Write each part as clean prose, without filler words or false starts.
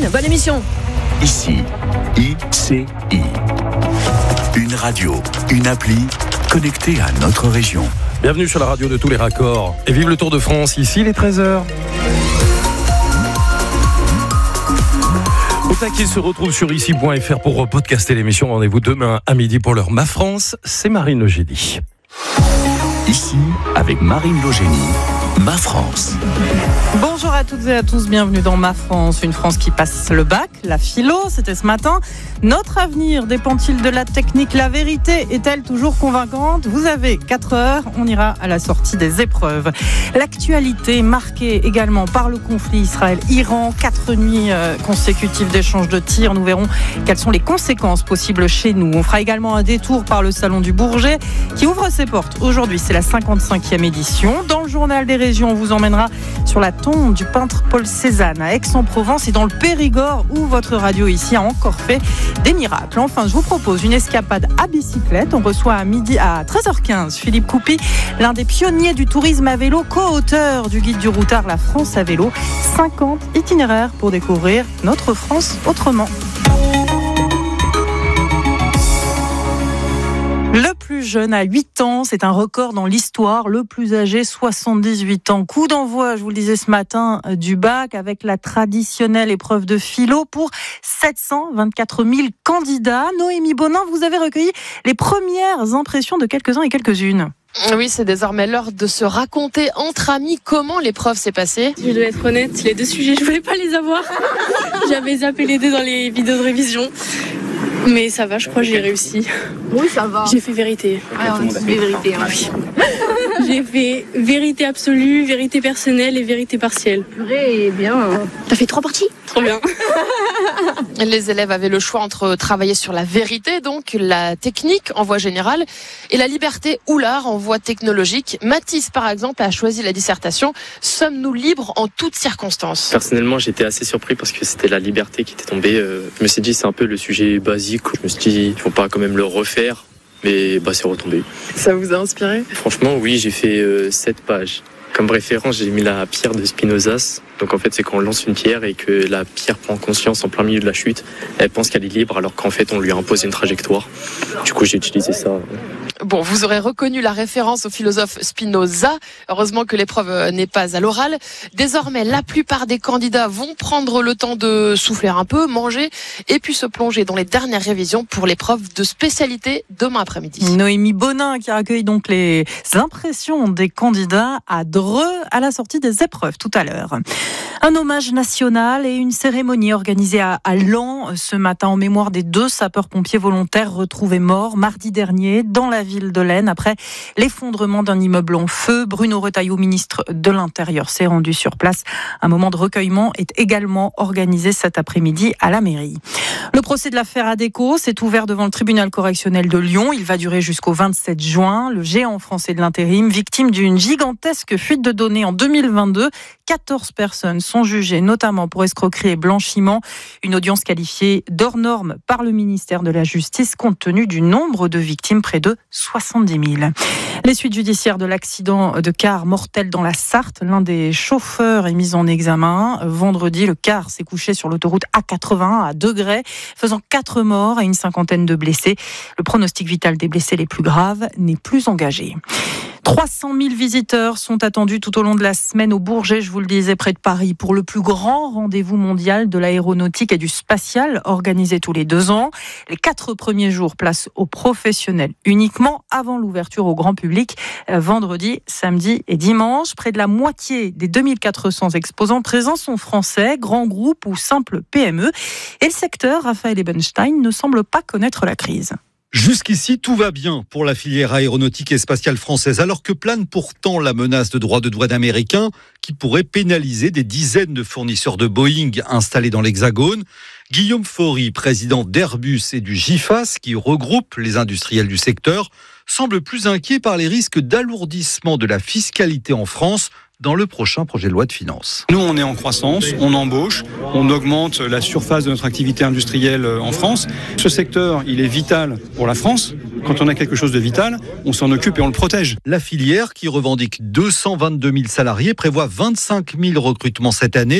Marine, bonne émission. Ici, ICI. Une radio, une appli connectée à notre région. Bienvenue sur la radio de tous les raccords. Et vive le Tour de France, ici les 13h. Au taquet se retrouve sur ici.fr pour podcaster l'émission. Rendez-vous demain à midi pour l'heure Ma France. C'est Marine Logénie. Ici, avec Marine Logénie, Ma France. Bonjour à toutes et à tous, bienvenue dans Ma France, une France qui passe le bac, la philo, c'était ce matin. Notre avenir dépend-il de la technique? La vérité est-elle toujours convaincante? Vous avez 4 heures, on ira à la sortie des épreuves. L'actualité marquée également par le conflit Israël-Iran, 4 nuits consécutives d'échanges de tirs. Nous verrons quelles sont les conséquences possibles chez nous. On fera également un détour par le Salon du Bourget qui ouvre ses portes. Aujourd'hui, c'est la 55e édition. Dans le journal des régions, on vous emmènera sur la tombe du peintre Paul Cézanne à Aix-en-Provence et dans le Périgord où votre radio ici a encore fait des miracles. Enfin, je vous propose une escapade à bicyclette. On reçoit à 13h15 Philippe Coupy, l'un des pionniers du tourisme à vélo, co-auteur du guide du routard La France à vélo. 50 itinéraires pour découvrir notre France autrement. Le plus jeune à 8 ans, c'est un record dans l'histoire. Le plus âgé, 78 ans. Coup d'envoi, je vous le disais ce matin, du bac avec la traditionnelle épreuve de philo pour 724 000 candidats. Noémie Bonin, vous avez recueilli les premières impressions de quelques-uns et quelques-unes. Oui, c'est désormais l'heure de se raconter entre amis comment l'épreuve s'est passée. Je dois être honnête, les 2 sujets, je voulais pas les avoir. J'avais zappé les 2 dans les vidéos de révision. Mais ça va, je crois que j'ai réussi. Oui, ça va. J'ai fait vérité. Ouais, on a fait vérité. Hein. Oui. J'ai fait vérité absolue, vérité personnelle et vérité partielle. Purée, bien. T'as fait 3 parties? Trop bien. Les élèves avaient le choix entre travailler sur la vérité, donc la technique en voie générale, et la liberté ou l'art en voie technologique. Mathis, par exemple, a choisi la dissertation « Sommes-nous libres en toutes circonstances ?» Personnellement, j'étais assez surpris parce que c'était la liberté qui était tombée. Je me suis dit, c'est un peu le sujet basique. Je me suis dit, il ne faut pas quand même le refaire. Mais c'est retombé. Ça vous a inspiré? Franchement, oui, j'ai fait 7 pages. Comme référence, j'ai mis la pierre de Spinoza. Donc en fait, c'est quand on lance une pierre et que la pierre prend conscience en plein milieu de la chute. Elle pense qu'elle est libre alors qu'en fait, on lui a imposé une trajectoire. Du coup, j'ai utilisé ça. Bon, vous aurez reconnu la référence au philosophe Spinoza. Heureusement que l'épreuve n'est pas à l'oral. Désormais, la plupart des candidats vont prendre le temps de souffler un peu, manger et puis se plonger dans les dernières révisions pour l'épreuve de spécialité demain après-midi. Noémie Bonin qui accueille donc les impressions des candidats à Dreux à la sortie des épreuves tout à l'heure. Un hommage national et une cérémonie organisée à Laon ce matin en mémoire des 2 sapeurs-pompiers volontaires retrouvés morts mardi dernier dans la ville de l'Aisne après l'effondrement d'un immeuble en feu. Bruno Retailleau, ministre de l'Intérieur, s'est rendu sur place. Un moment de recueillement est également organisé cet après-midi à la mairie. Le procès de l'affaire Adecco s'est ouvert devant le tribunal correctionnel de Lyon. Il va durer jusqu'au 27 juin. Le géant français de l'intérim, victime d'une gigantesque fuite de données en 2022. 14 personnes sont jugées, notamment pour escroquerie et blanchiment. Une audience qualifiée d'hors norme par le ministère de la Justice, compte tenu du nombre de victimes, près de 70 000. Les suites judiciaires de l'accident de car mortel dans la Sarthe. L'un des chauffeurs est mis en examen. Vendredi, le car s'est couché sur l'autoroute A81 à Degré, faisant 4 morts et une 50aine de blessés. Le pronostic vital des blessés les plus graves n'est plus engagé. 300 000 visiteurs sont attendus tout au long de la semaine au Bourget, je vous le disais, près de Paris, pour le plus grand rendez-vous mondial de l'aéronautique et du spatial, organisé tous les 2 ans. Les 4 premiers jours, place aux professionnels uniquement, avant l'ouverture au grand public, vendredi, samedi et dimanche. Près de la moitié des 2400 exposants présents sont français, grands groupes ou simples PME. Et le secteur, Raphaël Ebenstein, ne semble pas connaître la crise. Jusqu'ici, tout va bien pour la filière aéronautique et spatiale française, alors que plane pourtant la menace de droits de douane américains qui pourrait pénaliser des dizaines de fournisseurs de Boeing installés dans l'Hexagone. Guillaume Faury, président d'Airbus et du GIFAS, qui regroupe les industriels du secteur, semble plus inquiet par les risques d'alourdissement de la fiscalité en France dans le prochain projet de loi de finances. Nous, on est en croissance, on embauche, on augmente la surface de notre activité industrielle en France. Ce secteur, il est vital pour la France. Quand on a quelque chose de vital, on s'en occupe et on le protège. La filière, qui revendique 222 000 salariés, prévoit 25 000 recrutements cette année.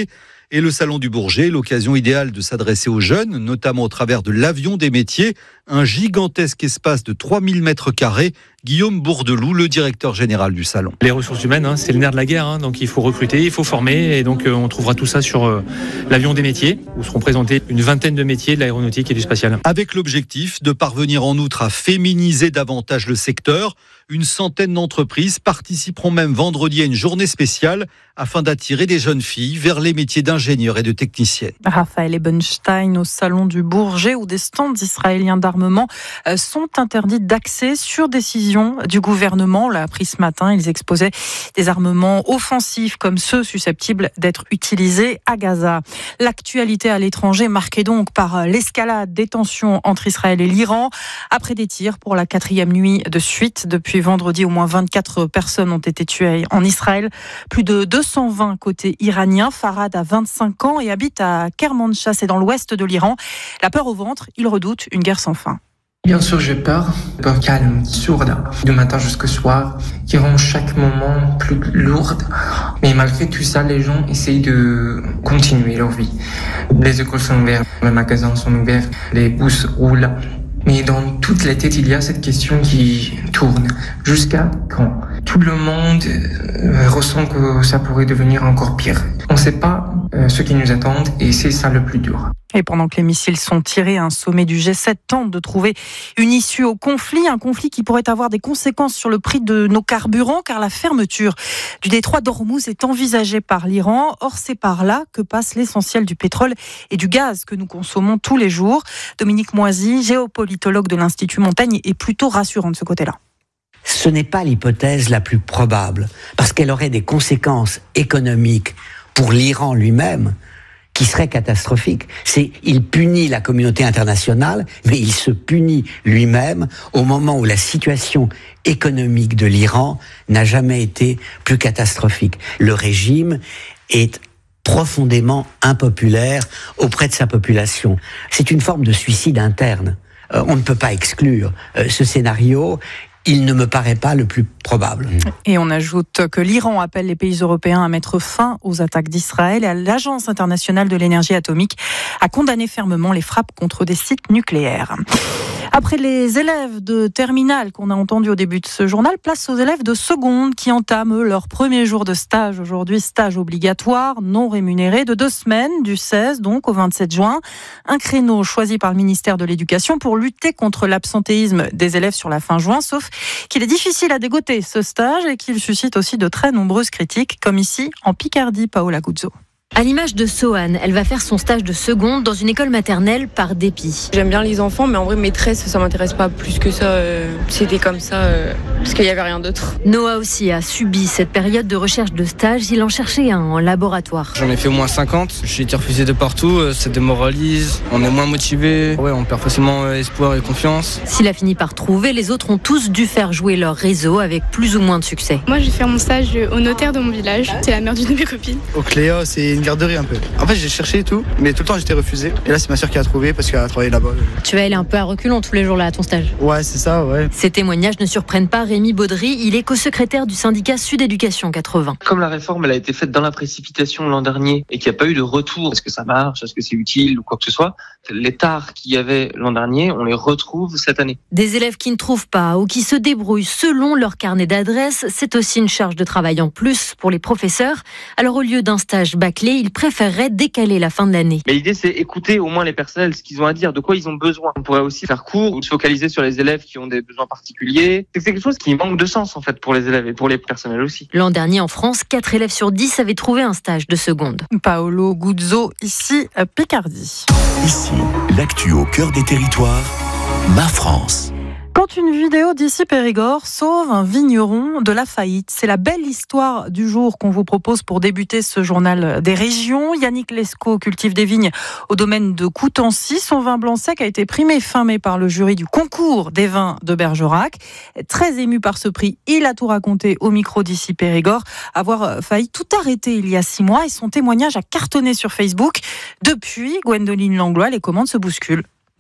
Et le Salon du Bourget, l'occasion idéale de s'adresser aux jeunes, notamment au travers de l'Avion des métiers, un gigantesque espace de 3000 mètres carrés. Guillaume Bourdeloup, le directeur général du salon. Les ressources humaines, c'est le nerf de la guerre, donc il faut recruter, il faut former, et donc on trouvera tout ça sur l'Avion des métiers, où seront présentés une vingtaine de métiers de l'aéronautique et du spatial. Avec l'objectif de parvenir en outre à féminiser davantage le secteur, une centaine d'entreprises participeront même vendredi à une journée spéciale afin d'attirer des jeunes filles vers les métiers d'ingénieurs et de techniciennes. Raphaël Ebenstein au Salon du Bourget, où des stands israéliens d'armement sont interdits d'accès sur décision du gouvernement. On l'a appris ce matin, ils exposaient des armements offensifs comme ceux susceptibles d'être utilisés à Gaza. L'actualité à l'étranger marquée donc par l'escalade des tensions entre Israël et l'Iran. Après des tirs pour la 4e nuit de suite, depuis vendredi, au moins 24 personnes ont été tuées en Israël. Plus de 220 côté iranien. Farad a 25 ans et habite à Kermanshah, c'est dans l'ouest de l'Iran. La peur au ventre, il redoute une guerre sans fin. Bien sûr, j'ai peur calme, sourde, du matin jusqu'au soir, qui rend chaque moment plus lourde. Mais malgré tout ça, les gens essayent de continuer leur vie. Les écoles sont ouvertes, les magasins sont ouverts, les bus roulent. Mais dans toute la tête, il y a cette question qui tourne. Jusqu'à quand ? Tout le monde ressent que ça pourrait devenir encore pire. On ne sait pas ce qui nous attend et c'est ça le plus dur. Et pendant que les missiles sont tirés, un sommet du G7 tente de trouver une issue au conflit. Un conflit qui pourrait avoir des conséquences sur le prix de nos carburants, car la fermeture du détroit d'Ormuz est envisagée par l'Iran. Or, c'est par là que passe l'essentiel du pétrole et du gaz que nous consommons tous les jours. Dominique Moisy, géopolitologue de l'Institut Montaigne, est plutôt rassurant de ce côté-là. Ce n'est pas l'hypothèse la plus probable, parce qu'elle aurait des conséquences économiques pour l'Iran lui-même qui serait catastrophique. Il punit la communauté internationale, mais il se punit lui-même au moment où la situation économique de l'Iran n'a jamais été plus catastrophique. Le régime est profondément impopulaire auprès de sa population. C'est une forme de suicide interne. On ne peut pas exclure ce scénario. Il ne me paraît pas le plus probable. Et on ajoute que l'Iran appelle les pays européens à mettre fin aux attaques d'Israël et à l'Agence internationale de l'énergie atomique à condamner fermement les frappes contre des sites nucléaires. Après les élèves de terminale qu'on a entendus au début de ce journal, place aux élèves de seconde qui entament leur premier jour de stage. Aujourd'hui, stage obligatoire, non rémunéré, de 2 semaines, du 16 donc au 27 juin. Un créneau choisi par le ministère de l'Éducation pour lutter contre l'absentéisme des élèves sur la fin juin, sauf qu'il est difficile à dégoter ce stage et qu'il suscite aussi de très nombreuses critiques, comme ici en Picardie, Paola Guzzo. À l'image de Sohan, elle va faire son stage de seconde dans une école maternelle par dépit. J'aime bien les enfants, mais en vrai, maîtresse, ça m'intéresse pas plus que ça. C'était comme ça, parce qu'il y avait rien d'autre. Noah aussi a subi cette période de recherche de stage. Il en cherchait un en laboratoire. J'en ai fait au moins 50. J'ai été refusé de partout. Ça démoralise. On est moins motivé. Ouais, on perd facilement espoir et confiance. S'il a fini par trouver, les autres ont tous dû faire jouer leur réseau avec plus ou moins de succès. Moi, j'ai fait mon stage au notaire de mon village. C'est la mère d'une de mes copines. Au Cléa, c'est une garderie un peu. En fait, j'ai cherché et tout, mais tout le temps j'étais refusé. Et là, c'est ma soeur qui a trouvé parce qu'elle a travaillé là-bas. Tu vas aller un peu à reculons tous les jours là à ton stage. Ouais, c'est ça, ouais. Ces témoignages ne surprennent pas Rémi Baudry. Il est co-secrétaire du syndicat Sud Éducation 80. Comme la réforme, elle a été faite dans la précipitation l'an dernier et qu'il n'y a pas eu de retour, est-ce que ça marche, est-ce que c'est utile ou quoi que ce soit, les tares qu'il y avait l'an dernier, on les retrouve cette année. Des élèves qui ne trouvent pas ou qui se débrouillent selon leur carnet d'adresse, c'est aussi une charge de travail en plus pour les professeurs. Alors au lieu d'un stage bâclé, ils préféreraient décaler la fin de l'année. Mais l'idée, c'est écouter au moins les personnels, ce qu'ils ont à dire, de quoi ils ont besoin. On pourrait aussi faire court ou se focaliser sur les élèves qui ont des besoins particuliers. C'est quelque chose qui manque de sens en fait pour les élèves et pour les personnels aussi. L'an dernier en France, 4 élèves sur 10 avaient trouvé un stage de seconde. Paolo Guzzo, ici à Picardie. Ici, l'actu au cœur des territoires, Ma France. Quand une vidéo d'ici Périgord sauve un vigneron de la faillite, c'est la belle histoire du jour qu'on vous propose pour débuter ce journal des régions. Yannick Lescaut cultive des vignes au domaine de Coutancy. Son vin blanc sec a été primé fin mai par le jury du concours des vins de Bergerac. Très ému par ce prix, il a tout raconté au micro d'ici Périgord. Avoir failli tout arrêter il y a 6 mois et son témoignage a cartonné sur Facebook. Depuis, Gwendoline Langlois, les commandes se bousculent.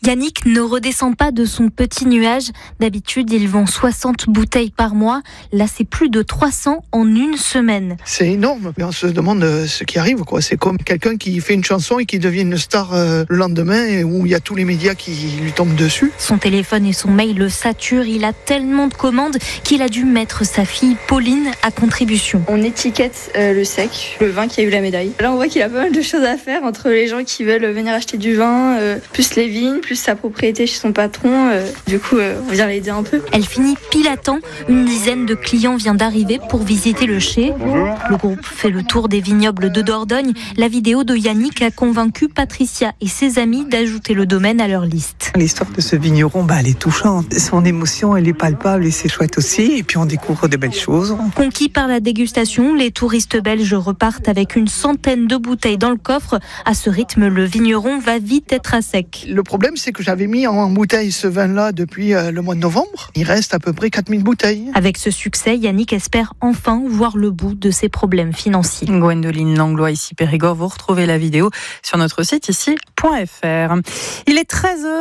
Yannick ne redescend pas de son petit nuage. D'habitude, il vend 60 bouteilles par mois. Là, c'est plus de 300 en une semaine. C'est énorme, mais on se demande ce qui arrive, quoi. C'est comme quelqu'un qui fait une chanson et qui devient une star le lendemain, et où il y a tous les médias qui lui tombent dessus. Son téléphone et son mail le saturent. Il a tellement de commandes qu'il a dû mettre sa fille Pauline à contribution. On étiquette le sec, le vin qui a eu la médaille. Là, on voit qu'il a pas mal de choses à faire entre les gens qui veulent venir acheter du vin, plus les vignes, plus sa propriété chez son patron. Du coup, on vient l'aider un peu. Elle finit pile à temps. Une dizaine de clients vient d'arriver pour visiter le chai. Bonjour. Le groupe fait le tour des vignobles de Dordogne. La vidéo de Yannick a convaincu Patricia et ses amis d'ajouter le domaine à leur liste. L'histoire de ce vigneron, elle est touchante. Son émotion, elle est palpable et c'est chouette aussi. Et puis on découvre de belles choses. Conquis par la dégustation, les touristes belges repartent avec une centaine de bouteilles dans le coffre. À ce rythme, le vigneron va vite être à sec. Le problème, c'est que j'avais mis en bouteille ce vin-là depuis le mois de novembre. Il reste à peu près 4000 bouteilles. Avec ce succès, Yannick espère enfin voir le bout de ses problèmes financiers. Gwendoline Langlois, ici Périgord. Vous retrouvez la vidéo sur notre site ici.fr. Il est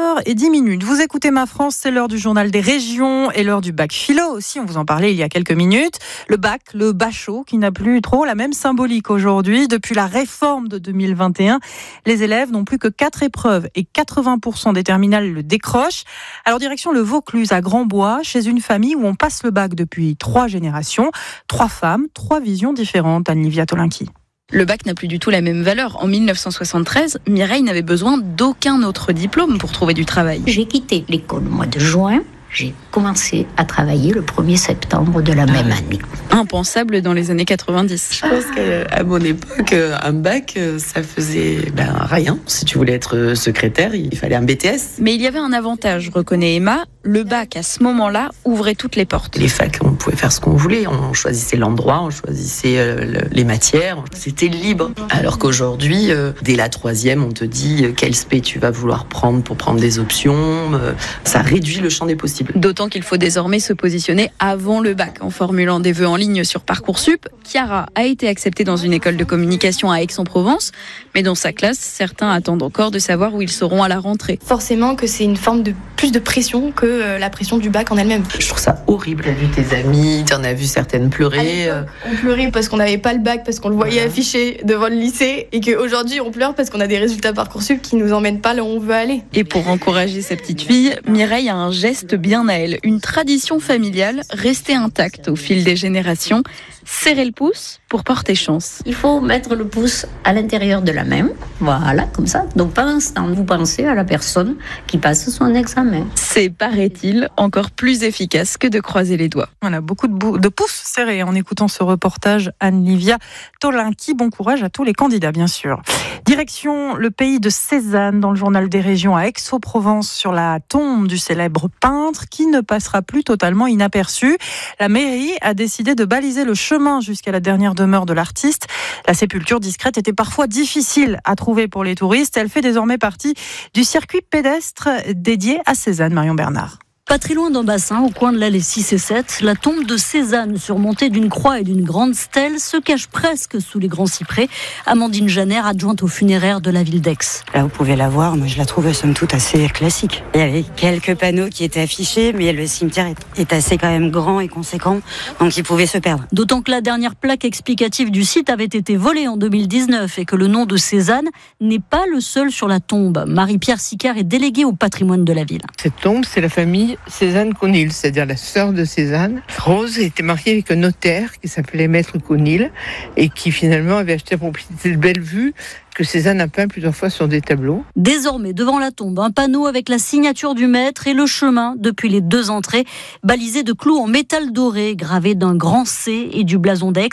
13h10. Vous écoutez Ma France, c'est l'heure du journal des régions et l'heure du bac philo aussi. On vous en parlait il y a quelques minutes. Le bac, le bachot, qui n'a plus trop la même symbolique aujourd'hui. Depuis la réforme de 2021, les élèves n'ont plus que 4 épreuves et 80% des terminales le décrochent. Alors direction le Vaucluse à Grandbois, chez une famille où on passe le bac depuis 3 générations. 3 femmes, 3 visions différentes. Anne-Livia Tolinki. Le bac n'a plus du tout la même valeur. En 1973, Mireille n'avait besoin d'aucun autre diplôme pour trouver du travail. J'ai quitté l'école au mois de juin. J'ai commencé à travailler le 1er septembre de la même année. Impensable dans les années 90. Je pense qu'à mon époque, un bac, ça faisait rien. Si tu voulais être secrétaire, il fallait un BTS. Mais il y avait un avantage, reconnaît Emma. Le bac, à ce moment-là, ouvrait toutes les portes. Les facs, on pouvait faire ce qu'on voulait. On choisissait l'endroit, on choisissait les matières. C'était libre. Alors qu'aujourd'hui, dès la 3e, on te dit quel spé tu vas vouloir prendre pour prendre des options. Ça réduit le champ des possibles. D'autant qu'il faut désormais se positionner avant le bac en formulant des vœux en ligne sur Parcoursup. Chiara a été acceptée dans une école de communication à Aix-en-Provence, mais dans sa classe, certains attendent encore de savoir où ils seront à la rentrée. Forcément que c'est une forme de plus de pression que la pression du bac en elle-même. Je trouve ça horrible. T'as vu tes amis, t'en as vu certaines pleurer. On pleurait parce qu'on n'avait pas le bac, parce qu'on le voyait affiché devant le lycée, et qu'aujourd'hui on pleure parce qu'on a des résultats Parcoursup qui nous emmènent pas là où on veut aller. Et pour encourager sa petite fille, Mireille a un geste bien à elle, une tradition familiale restée intacte au fil des générations. Serrer le pouce pour porter chance. Il faut mettre le pouce à l'intérieur de la main, voilà, comme ça. Donc pendant ce temps, vous pensez à la personne qui passe son examen. C'est, paraît-il, encore plus efficace que de croiser les doigts. On a beaucoup de pouces serrés en écoutant ce reportage. Anne-Livia Tolinki, bon courage à tous les candidats, bien sûr. Direction le pays de Cézanne, dans le journal des régions à Aix-en-Provence, sur la tombe du célèbre peintre qui ne passera plus totalement inaperçu. La mairie a décidé de baliser le chemin jusqu'à la dernière demeure de l'artiste. La sépulture discrète était parfois difficile à trouver pour les touristes. Elle fait désormais partie du circuit pédestre dédié à Cézanne. Marion Bernard. Pas très loin d'un bassin, au coin de l'allée 6 et 7, la tombe de Cézanne, surmontée d'une croix et d'une grande stèle, se cache presque sous les grands cyprès. Amandine Janer, adjointe aux funéraires de la ville d'Aix. Là, vous pouvez la voir, moi je la trouve somme toute assez classique. Il y avait quelques panneaux qui étaient affichés, mais le cimetière est assez quand même grand et conséquent, donc il pouvait se perdre. D'autant que la dernière plaque explicative du site avait été volée en 2019 et que le nom de Cézanne n'est pas le seul sur la tombe. Marie-Pierre Sicard est déléguée au patrimoine de la ville. Cette tombe, c'est la famille Cézanne Conil, c'est-à-dire la sœur de Cézanne. Rose était mariée avec un notaire qui s'appelait Maître Conil et qui finalement avait acheté la propriété de Bellevue que Cézanne a peint plusieurs fois sur des tableaux. Désormais, devant la tombe, un panneau avec la signature du maître et le chemin depuis les 2 entrées, balisé de clous en métal doré, gravé d'un grand C et du blason d'Aix.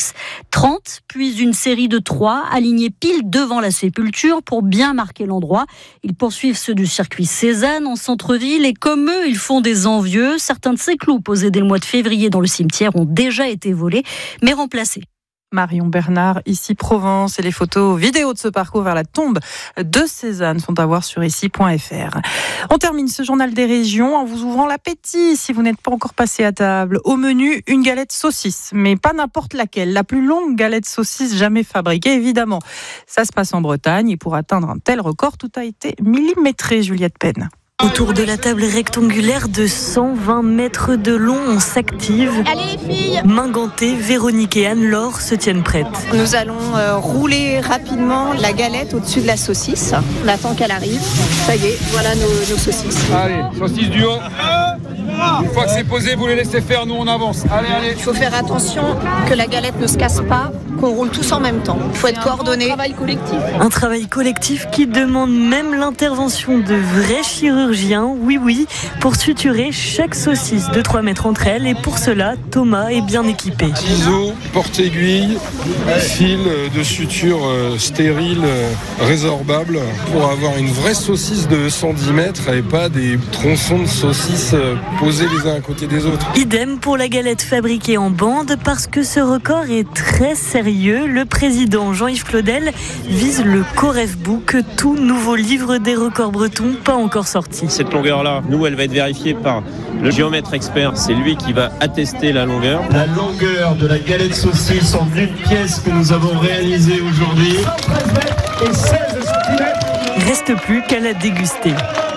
30, puis une série de 3, alignés pile devant la sépulture pour bien marquer l'endroit. Ils poursuivent ceux du circuit Cézanne en centre-ville et comme eux, ils font des envieux. Certains de ces clous posés dès le mois de février dans le cimetière ont déjà été volés, mais remplacés. Marion Bernard, ici Provence, et les photos vidéos de ce parcours vers la tombe de Cézanne sont à voir sur ici.fr. On termine ce journal des régions en vous ouvrant l'appétit si vous n'êtes pas encore passé à table. Au menu, une galette saucisse, mais pas n'importe laquelle, la plus longue galette saucisse jamais fabriquée, évidemment. Ça se passe en Bretagne et pour atteindre un tel record, tout a été millimétré, Juliette Penn. Autour de la table rectangulaire de 120 mètres de long, on s'active. Allez les filles! Main gantée, Véronique et Anne-Laure se tiennent prêtes. Nous allons rouler rapidement la galette au-dessus de la saucisse. On attend qu'elle arrive. Ça y est, voilà nos saucisses. Allez, saucisse du haut. Une fois que c'est posé, vous les laissez faire, nous on avance. Allez. Il faut faire attention que la galette ne se casse pas, qu'on roule tous en même temps. Il faut être coordonné. Un travail collectif qui demande même l'intervention de vrais chirurgiens, oui, pour suturer chaque saucisse de 3 mètres entre elles. Et pour cela, Thomas est bien équipé. Ciseaux, porte-aiguille, fil de suture stérile, résorbable, pour avoir une vraie saucisse de 110 mètres et pas des tronçons de saucisses posés les uns à côté des autres. Idem pour la galette fabriquée en bande, parce que ce record est très sérieux. Le président Jean-Yves Claudel vise le Coref Book, tout nouveau livre des records bretons pas encore sorti. Cette longueur-là, nous, elle va être vérifiée par le géomètre expert. C'est lui qui va attester la longueur. La longueur de la galette saucisse en une pièce que nous avons réalisée aujourd'hui. 113 mètres et 16 cm. Reste plus qu'à la déguster.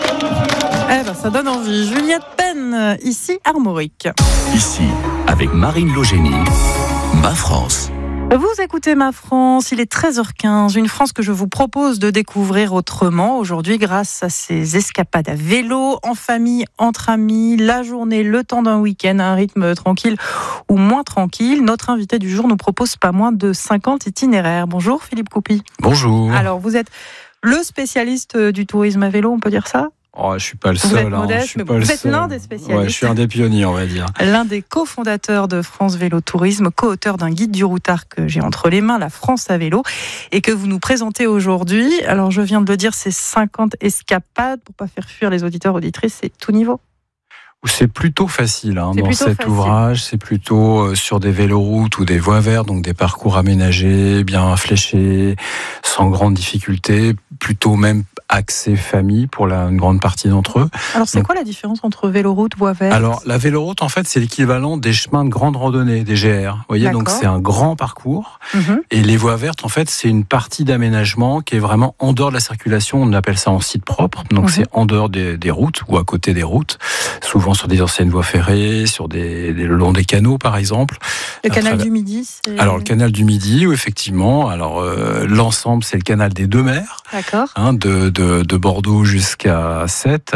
Ça donne envie. Juliette Penn, ici Armorique. Ici, avec Marine Logénie, Ma France. Vous écoutez Ma France, il est 13h15, une France que je vous propose de découvrir autrement aujourd'hui grâce à ces escapades à vélo, en famille, entre amis, la journée, le temps d'un week-end, à un rythme tranquille ou moins tranquille. Notre invité du jour nous propose pas moins de 50 itinéraires. Bonjour Philippe Coupy. Bonjour. Alors vous êtes le spécialiste du tourisme à vélo, on peut dire ça ? Oh, je suis pas le seul. Vous êtes modeste, mais vous êtes l'un des spécialistes. Ouais, je suis un des pionniers, on va dire. L'un des cofondateurs de France Vélo Tourisme, co-auteur d'un guide du routard que j'ai entre les mains, La France à vélo, et que vous nous présentez aujourd'hui. Alors, je viens de le dire, c'est 50 escapades pour pas faire fuir les auditeurs, auditrices, c'est tout niveau. C'est plutôt facile dans plutôt cet facile. ouvrage. C'est plutôt sur des véloroutes ou des voies vertes, donc des parcours aménagés, bien fléchés, sans grande difficulté, plutôt même axé famille pour une grande partie d'entre eux. Alors, c'est quoi la différence entre véloroute, voie verte ? Alors, la véloroute, en fait, c'est l'équivalent des chemins de grande randonnée, des GR. Vous voyez, donc c'est un grand parcours. Et les voies vertes, en fait, c'est une partie d'aménagement qui est vraiment en dehors de la circulation. On appelle ça en site propre. Donc, c'est en dehors des routes ou à côté des routes. Souvent sur des anciennes voies ferrées, le long des canaux, par exemple. Le canal du Midi, c'est... Alors, le canal du Midi, oui, effectivement. Alors, l'ensemble, c'est le canal des Deux Mers. D'accord. De Bordeaux jusqu'à Sète.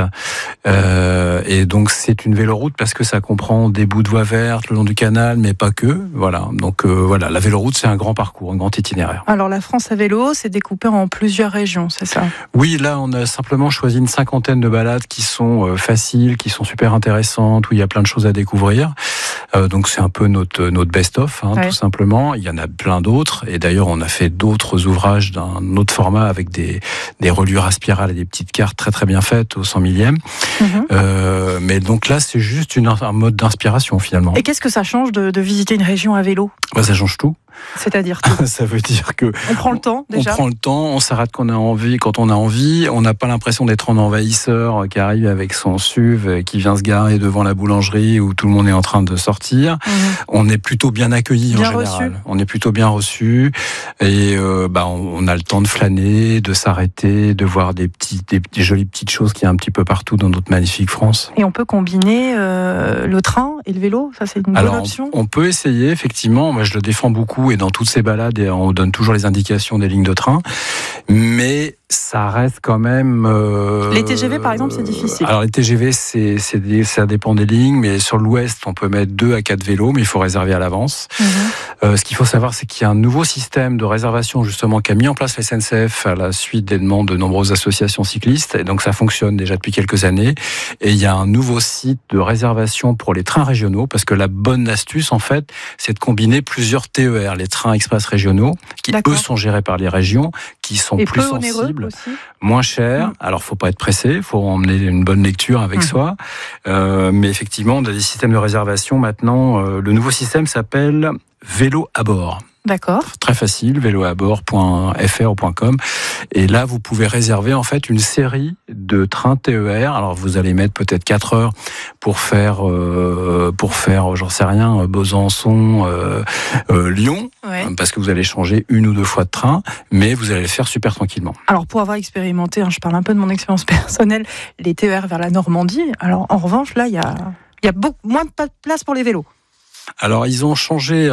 Et donc, c'est une véloroute parce que ça comprend des bouts de voies vertes le long du canal, mais pas que. Voilà. Donc, voilà, la véloroute, c'est un grand parcours, un grand itinéraire. Alors, la France à vélo, c'est découpé en plusieurs régions, c'est ça ? Oui, là, on a simplement choisi une 50aine de balades qui sont faciles, qui sont super intéressantes, où il y a plein de choses à découvrir. Donc, c'est un peu notre best-of, tout simplement. Il y en a plein d'autres. Et d'ailleurs, on a fait d'autres ouvrages d'un autre format avec des reliures à spirale et des petites cartes très très bien faites au 100 millième. Mais donc là, c'est juste un mode d'inspiration finalement. Et qu'est-ce que ça change de visiter une région à vélo ? Ça change tout. C'est-à-dire tout. Ça veut dire que on prend le temps déjà. On prend le temps, on s'arrête quand on a envie. On n'a pas l'impression d'être en envahisseur qui arrive avec son SUV qui vient se garer devant la boulangerie où tout le monde est en train de sortir. On est plutôt bien accueilli en général. Reçu. On est plutôt bien reçu et on a le temps de flâner, de s'arrêter, de voir des jolies petites choses qu'il y a un petit peu partout dans notre magnifique France. Et on peut combiner le train et le vélo, ça c'est une bonne option. On peut essayer effectivement. Moi je le défends beaucoup. Et dans toutes ces balades, on donne toujours les indications des lignes de train. Mais ça reste quand même... Les TGV, par exemple, c'est difficile. Alors, les TGV, ça dépend des lignes. Mais sur l'ouest, on peut mettre 2 à 4 vélos, mais il faut réserver à l'avance. Ce qu'il faut savoir, c'est qu'il y a un nouveau système de réservation, justement, qu'a mis en place la SNCF à la suite des demandes de nombreuses associations cyclistes. Et donc, ça fonctionne déjà depuis quelques années. Et il y a un nouveau site de réservation pour les trains régionaux, parce que la bonne astuce, en fait, c'est de combiner plusieurs TER, les trains express régionaux, qui, eux, sont gérés par les régions, qui sont plus sensibles, moins chers. Alors, faut pas être pressé, faut emmener une bonne lecture avec soi. Mais effectivement, on a des systèmes de réservation maintenant. Le nouveau système s'appelle Vélo à bord. D'accord. Très facile, véloabord.fr ou .com. Et là, vous pouvez réserver en fait une série de trains TER. Alors, vous allez mettre peut-être 4 heures pour faire, j'en sais rien, Besançon, Lyon, parce que vous allez changer 1 ou 2 fois de train, mais vous allez le faire super tranquillement. Alors, pour avoir expérimenté, je parle un peu de mon expérience personnelle, les TER vers la Normandie. Alors, en revanche, là, il y a beaucoup moins de place pour les vélos. Alors ils ont changé,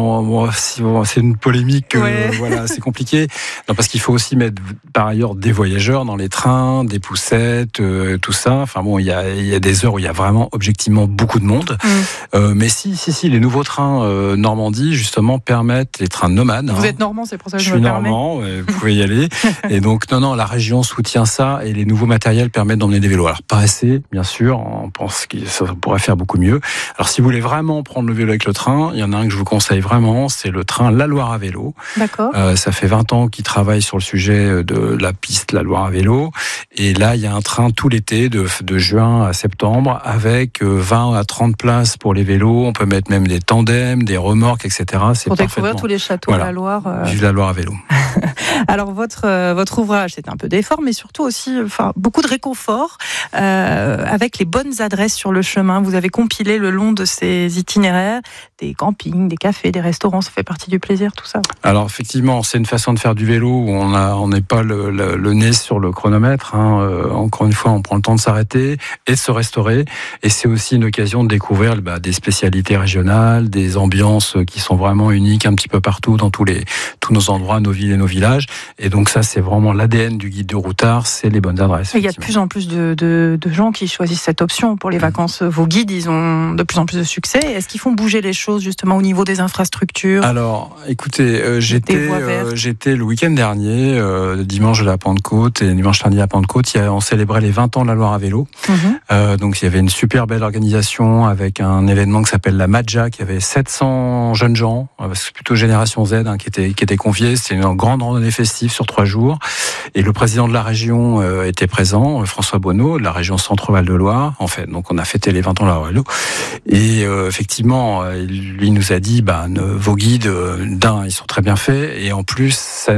c'est une polémique, voilà, c'est compliqué. Non, parce qu'il faut aussi mettre par ailleurs des voyageurs dans les trains, des poussettes, tout ça. Enfin bon, il y a des heures où il y a vraiment objectivement beaucoup de monde. Mais si, les nouveaux trains Normandie justement permettent les trains nomades. Vous êtes normand, c'est pour ça que je me permets. Je suis normand, vous pouvez y aller. Et donc non, la région soutient ça et les nouveaux matériels permettent d'emmener des vélos. Alors pas assez, bien sûr. On pense que ça pourrait faire beaucoup mieux. Alors si vous voulez vraiment prendre le vélo avec le train, il y en a un que je vous conseille vraiment, c'est le train La Loire à vélo. D'accord. Ça fait 20 ans qu'ils travaillent sur le sujet de la piste La Loire à vélo. Et là, il y a un train tout l'été, de juin à septembre, avec 20 à 30 places pour les vélos. On peut mettre même des tandems, des remorques, etc. C'est pour découvrir tous les châteaux de la Loire. Vive la Loire à vélo. Alors, votre ouvrage, c'est un peu d'effort, mais surtout aussi beaucoup de réconfort, avec les bonnes adresses sur le chemin. Vous avez compilé le long de ces itinéraires des campings, des cafés, des restaurants. Ça fait partie du plaisir, tout ça. Alors, effectivement, c'est une façon de faire du vélo où on n'est pas le nez sur le chronomètre. Encore une fois, on prend le temps de s'arrêter et de se restaurer. Et c'est aussi une occasion de découvrir des spécialités régionales, des ambiances qui sont vraiment uniques un petit peu partout dans tous nos endroits, nos villes et nos villages. Et donc ça, c'est vraiment l'ADN du guide du routard, c'est les bonnes adresses. Il y a de plus en plus de gens qui choisissent cette option pour les vacances. Vos guides, ils ont de plus en plus de succès. Est-ce qu'ils font bouger les choses justement au niveau des infrastructures? Alors, écoutez, j'étais le week-end dernier, dimanche de la Pentecôte et dimanche lundi à la Pentecôte, on célébrait les 20 ans de la Loire à vélo. Donc il y avait une super belle organisation avec un événement qui s'appelle la Madja, qui avait 700 jeunes gens, c'est plutôt génération Z qui était conviés. C'était une grande randonnée festive sur 3 jours. Et le président de la région était présent, François Bonneau, de la région Centre-Val de Loire. En fait, donc on a fêté les 20 ans de la Loire à vélo. Et effectivement, lui nous a dit, vos guides, ils sont très bien faits, et en plus, ça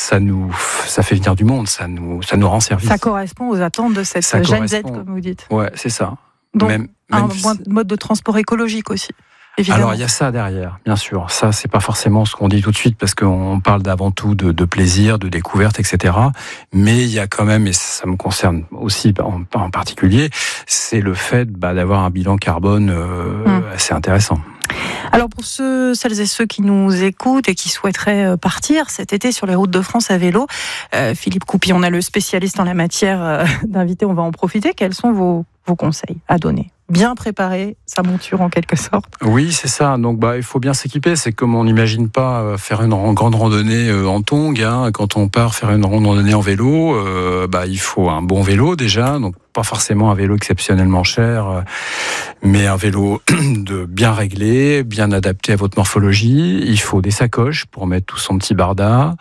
fait venir du monde, ça nous rend service. Ça correspond aux attentes de cette Gen Z, comme vous dites. Ouais, c'est ça. Donc, un mode de transport écologique aussi. Évidemment. Alors il y a ça derrière, bien sûr. Ça, c'est pas forcément ce qu'on dit tout de suite, parce qu'on parle d'avant tout de plaisir, de découverte, etc. Mais il y a quand même, et ça me concerne aussi en particulier, c'est le fait d'avoir un bilan carbone assez intéressant. Alors pour celles et ceux qui nous écoutent et qui souhaiteraient partir cet été sur les routes de France à vélo, Philippe Coupi, on a le spécialiste en la matière d'invité, on va en profiter. Quels sont vos conseils à donner? Bien préparer sa monture en quelque sorte. Oui, c'est ça. Donc il faut bien s'équiper. C'est comme on n'imagine pas faire une grande randonnée en tongs. Quand on part faire une randonnée en vélo, il faut un bon vélo déjà. Donc pas forcément un vélo exceptionnellement cher, mais un vélo bien réglé, bien adapté à votre morphologie. Il faut des sacoches pour mettre tout son petit barda.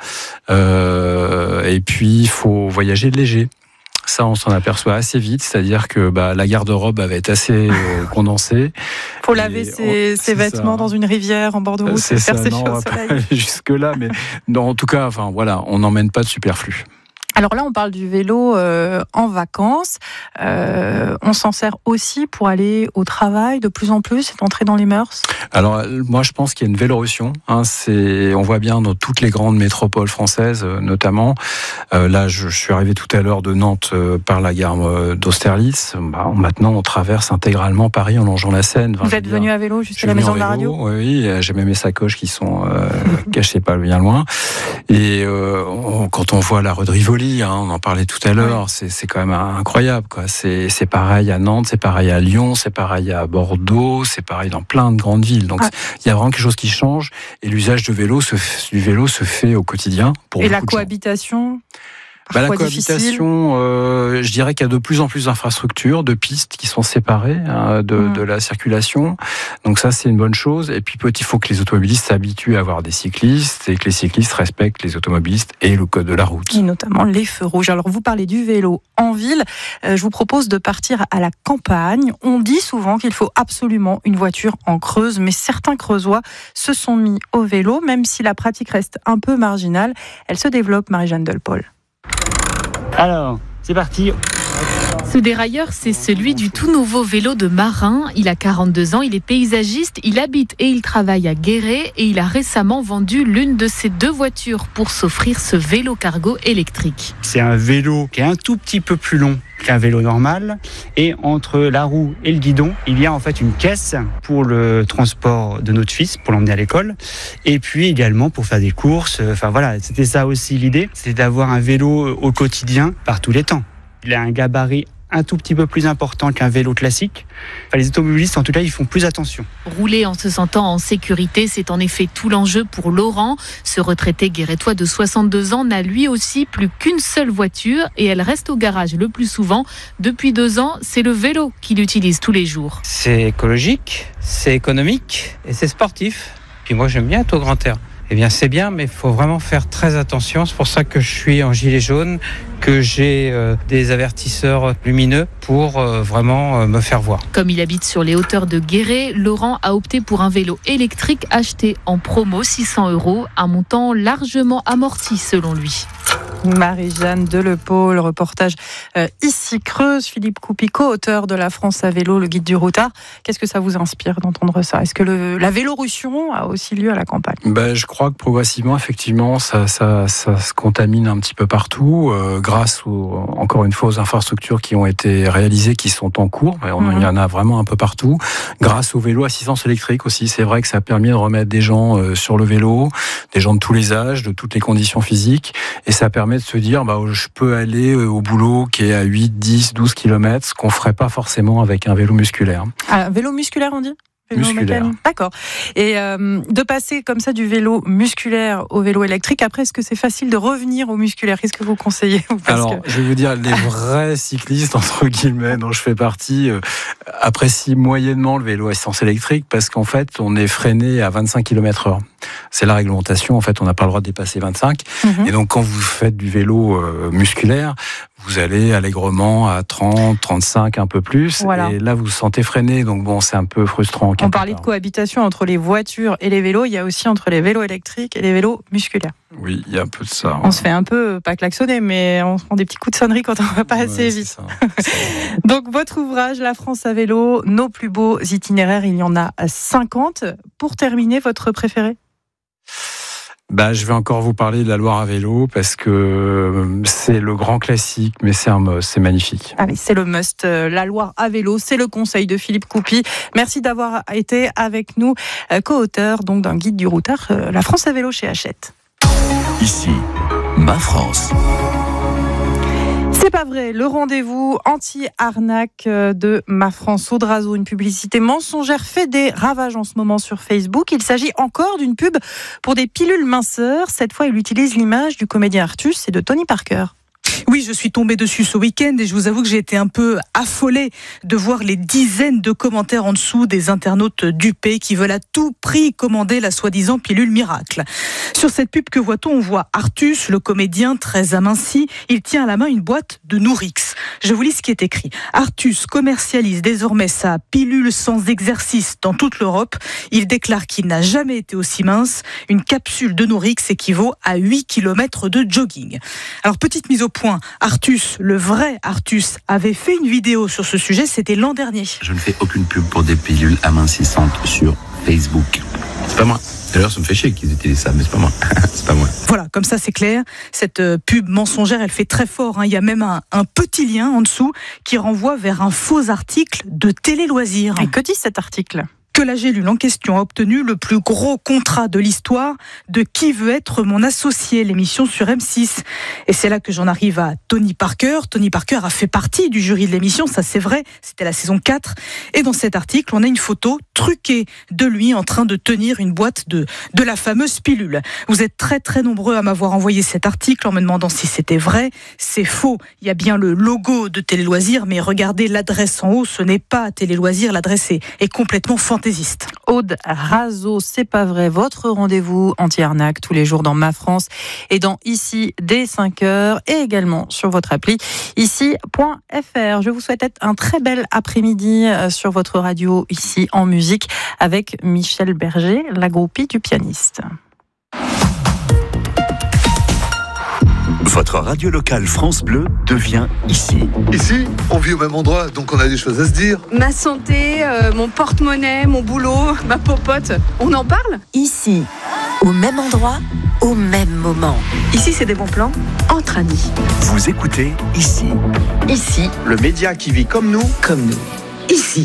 Et puis il faut voyager léger. Ça, on s'en aperçoit assez vite, c'est-à-dire que la garde-robe va être assez condensée. Il faut laver ses vêtements dans une rivière en bord de route et faire sécher au soleil. Jusque-là, mais en tout cas, on n'emmène pas de superflu. Alors là, on parle du vélo en vacances. On s'en sert aussi pour aller au travail de plus en plus, c'est entré dans les mœurs. Alors moi, je pense qu'il y a une Vélorussion. On voit bien dans toutes les grandes métropoles françaises, notamment. Là, je suis arrivé tout à l'heure de Nantes par la gare d'Austerlitz. Maintenant, on traverse intégralement Paris en longeant la Seine. Vous êtes venu à vélo jusqu'à la maison de la radio? Oui, j'ai même mes sacoches qui sont cachées pas bien loin. Et quand on voit la rue de Rivoli, on en parlait tout à l'heure, c'est quand même incroyable, quoi. C'est pareil à Nantes, c'est pareil à Lyon, c'est pareil à Bordeaux, c'est pareil dans plein de grandes villes. Donc il y a vraiment quelque chose qui change, et l'usage du vélo se fait au quotidien. Et la cohabitation La difficile. cohabitation, je dirais qu'il y a de plus en plus d'infrastructures, de pistes qui sont séparées de la circulation. Donc ça, c'est une bonne chose. Et puis il faut que les automobilistes s'habituent à avoir des cyclistes et que les cyclistes respectent les automobilistes et le code de la route. Et notamment les feux rouges. Alors vous parlez du vélo en ville. Je vous propose de partir à la campagne. On dit souvent qu'il faut absolument une voiture en Creuse, mais certains Creusois se sont mis au vélo, même si la pratique reste un peu marginale. Elle se développe, Marie-Jeanne Delpol. Alors, c'est parti. Ce dérailleur, c'est celui du tout nouveau vélo de Marin. Il a 42 ans, il est paysagiste, il habite et il travaille à Guéret et il a récemment vendu l'une de ses 2 voitures pour s'offrir ce vélo cargo électrique. C'est un vélo qui est un tout petit peu plus long qu'un vélo normal et entre la roue et le guidon, il y a en fait une caisse pour le transport de notre fils, pour l'emmener à l'école et puis également pour faire des courses. Enfin voilà, c'était ça aussi l'idée, c'était d'avoir un vélo au quotidien par tous les temps. Il a un gabarit un tout petit peu plus important qu'un vélo classique. Enfin, les automobilistes, en tout cas, ils font plus attention. Rouler en se sentant en sécurité, c'est en effet tout l'enjeu pour Laurent. Ce retraité guérétois de 62 ans n'a lui aussi plus qu'une seule voiture et elle reste au garage le plus souvent. Depuis 2 ans, c'est le vélo qu'il utilise tous les jours. C'est écologique, c'est économique et c'est sportif. Puis moi, j'aime bien être au grand air. Eh bien, c'est bien, mais il faut vraiment faire très attention. C'est pour ça que je suis en gilet jaune, que j'ai des avertisseurs lumineux pour vraiment me faire voir. Comme il habite sur les hauteurs de Guéret, Laurent a opté pour un vélo électrique acheté en promo 600 €, un montant largement amorti selon lui. Marie-Jeanne Delpol, le reportage ici Creuse. Philippe Coupico, auteur de La France à vélo, le guide du routard. Qu'est-ce que ça vous inspire d'entendre ça ? Est-ce que la Vélorussion a aussi lieu à la campagne ? Je crois que progressivement, effectivement, ça se contamine un petit peu partout, grâce encore une fois aux infrastructures qui ont été réalisées, qui sont en cours. Il y en a vraiment un peu partout. Grâce au vélo assistance électrique aussi, c'est vrai que ça a permis de remettre des gens sur le vélo, des gens de tous les âges, de toutes les conditions physiques, et ça permet de se dire je peux aller au boulot qui est à 8, 10, 12 km, ce qu'on ferait pas forcément avec un vélo musculaire. Un vélo musculaire, on dit ? Musculaire. D'accord. Et de passer comme ça du vélo musculaire au vélo électrique, après, est-ce que c'est facile de revenir au musculaire ? Qu'est-ce que vous conseillez ? Je vais vous dire, les vrais cyclistes, entre guillemets, dont je fais partie, apprécient moyennement le vélo assistance électrique parce qu'en fait, on est freiné à 25 km/h. C'est la réglementation, en fait, on n'a pas le droit de dépasser 25. Et donc, quand vous faites du vélo musculaire, vous allez allègrement à 30, 35, un peu plus. Voilà. Et là, vous vous sentez freiné. Donc c'est un peu frustrant. On parlait de cohabitation entre les voitures et les vélos. Il y a aussi entre les vélos électriques et les vélos musculaires. Oui, il y a un peu de ça. On se fait un peu, pas klaxonner, mais on se prend des petits coups de sonnerie quand on ne va pas assez vite. Donc, votre ouvrage, La France à vélo, nos plus beaux itinéraires, il y en a 50. Pour terminer, votre préféré ? Je vais encore vous parler de la Loire à vélo parce que c'est le grand classique, mais c'est magnifique. Allez, c'est le must. La Loire à vélo, c'est le conseil de Philippe Coupi. Merci d'avoir été avec nous, co-auteur donc d'un guide du routard, La France à vélo chez Hachette. Ici, Ma France. C'est pas vrai, le rendez-vous anti-arnaque de Ma France Audrazo, une publicité mensongère fait des ravages en ce moment sur Facebook. Il s'agit encore d'une pub pour des pilules minceurs. Cette fois, il utilise l'image du comédien Artus et de Tony Parker. Oui, je suis tombée dessus ce week-end et je vous avoue que j'ai été un peu affolée de voir les dizaines de commentaires en dessous des internautes dupés qui veulent à tout prix commander la soi-disant pilule miracle. Sur cette pub, que voit-on ? On voit Artus, le comédien très aminci. Il tient à la main une boîte de Nourrix. Je vous lis ce qui est écrit. Artus commercialise désormais sa pilule sans exercice dans toute l'Europe. Il déclare qu'il n'a jamais été aussi mince. Une capsule de Nourrix équivaut à 8 km de jogging. Alors, petite mise au point. Artus, le vrai Artus, avait fait une vidéo sur ce sujet, c'était l'an dernier. Je ne fais aucune pub pour des pilules amincissantes sur Facebook. C'est pas moi. D'ailleurs, ça me fait chier qu'ils utilisent ça, mais c'est pas moi. C'est pas moi. Voilà, comme ça c'est clair. Cette pub mensongère, elle fait très fort. Il y a même un petit lien en dessous qui renvoie vers un faux article de Télé Loisirs. Et que dit cet article ? que la Gélule en question a obtenu le plus gros contrat de l'histoire de Qui veut être mon associé, l'émission sur M6. Et c'est là que j'en arrive à Tony Parker. Tony Parker a fait partie du jury de l'émission, ça c'est vrai, c'était la saison 4. Et dans cet article, on a une photo truquée de lui en train de tenir une boîte de la fameuse pilule. Vous êtes très très nombreux à m'avoir envoyé cet article en me demandant si c'était vrai. C'est faux, il y a bien le logo de Télé Loisirs, mais regardez l'adresse en haut, ce n'est pas Télé Loisirs, l'adresse est complètement fantaisiste. Aude Razo, c'est pas vrai, votre rendez-vous anti-arnaque tous les jours dans Ma France et dans Ici dès 5h et également sur votre appli ici.fr. Je vous souhaite un très bel après-midi sur votre radio ici en musique avec Michel Berger, la groupie du pianiste. Votre radio locale France Bleu devient ici. Ici, on vit au même endroit, donc on a des choses à se dire. Ma santé, mon porte-monnaie, mon boulot, ma popote, on en parle ? Ici, au même endroit, au même moment. Ici, c'est des bons plans entre amis. Vous écoutez Ici. Ici, le média qui vit comme nous. Ici.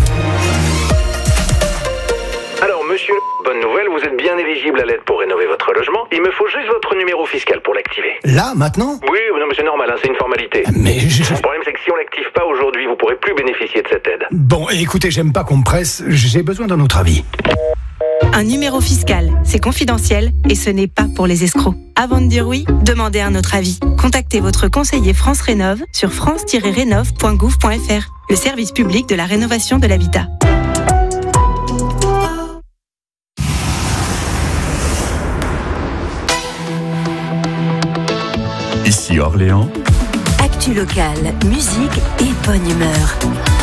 Alors, monsieur, bonne nouvelle, vous êtes bien éligible à l'aide pour rénover votre logement. Il me faut juste votre numéro fiscal pour l'activer. Là, maintenant ? Oui, non, mais c'est normal, c'est une formalité. Mais Le problème, c'est que si on l'active pas aujourd'hui, vous pourrez plus bénéficier de cette aide. Bon, écoutez, j'aime pas qu'on me presse, j'ai besoin d'un autre avis. Un numéro fiscal, c'est confidentiel et ce n'est pas pour les escrocs. Avant de dire oui, demandez un autre avis. Contactez votre conseiller France Rénov sur france-rénov.gouv.fr, le service public de la rénovation de l'habitat. Ici Orléans. Actu locale, musique et bonne humeur.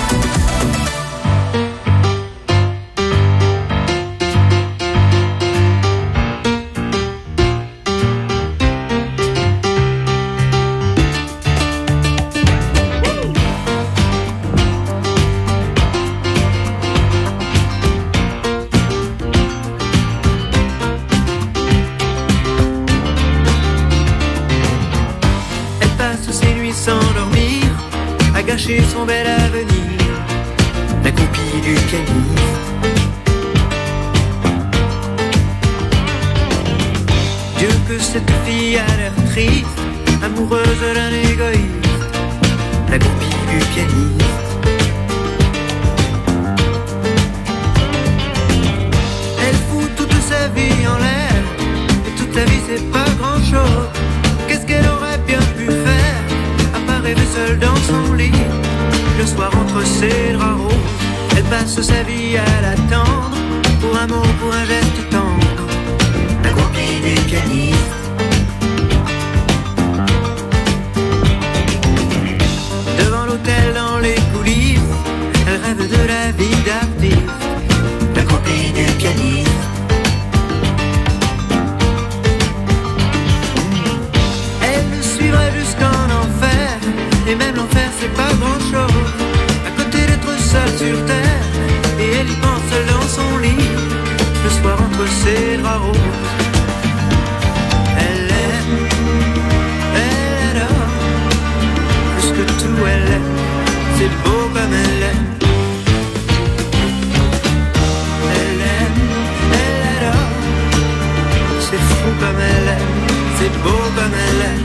Gâcher son bel avenir, la copie du pianiste. Dieu que cette fille a l'air triste, amoureuse d'un égoïste, la copie du pianiste. Elle fout toute sa vie en l'air, et toute la vie c'est pas grand chose. Qu'est-ce qu'elle aurait bien pu faire? Rêver seule dans son lit, le soir entre ses draps roses. Elle passe sa vie à l'attendre, pour un mot, pour un geste tendre, la copie du pianiste. Devant l'hôtel, dans les coulisses, elle rêve de la vie d'artiste, la copie du pianiste. Elle le suivrait jusqu'en enfer, et même l'enfer c'est pas grand chose, à côté d'être seule sur terre, et elle y pense seule dans son lit, le soir entre ses draps roses. Elle aime, elle adore, plus que tout elle aime, c'est beau comme elle aime. Elle aime, elle adore, c'est fou comme elle aime, c'est beau comme elle aime.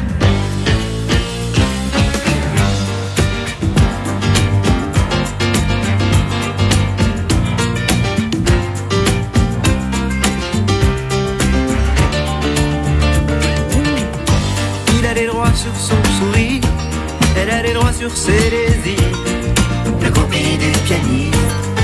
Sur son sourire, elle a les droits sur ses désirs, la copie du pianiste.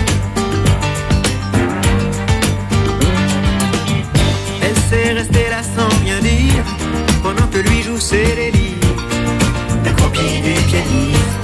Elle sait rester là sans rien dire, pendant que lui joue ses délires, la copie du pianiste.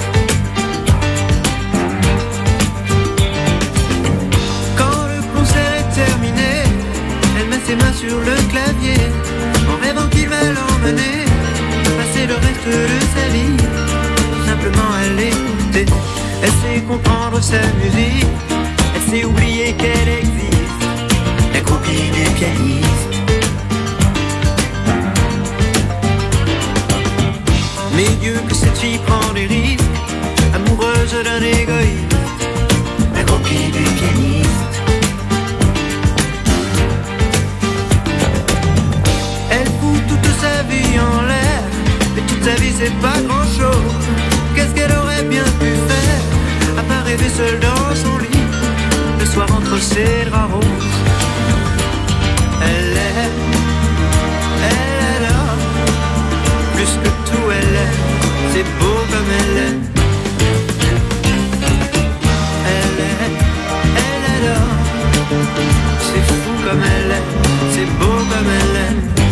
Quand le concert est terminé, elle met ses mains sur le clavier, en rêvant qu'il va l'emmener passer le reste de sa vie, simplement à l'écouter. Elle sait comprendre sa musique, elle sait oublier qu'elle existe, la copie du pianiste. Mais Dieu que cette fille prend des risques, amoureuse d'un égoïste, la copie du pianiste. entre ses draps roses. Elle est là, plus que tout elle est, c'est beau comme elle est. Elle est là, c'est fou comme elle est, c'est beau comme elle est.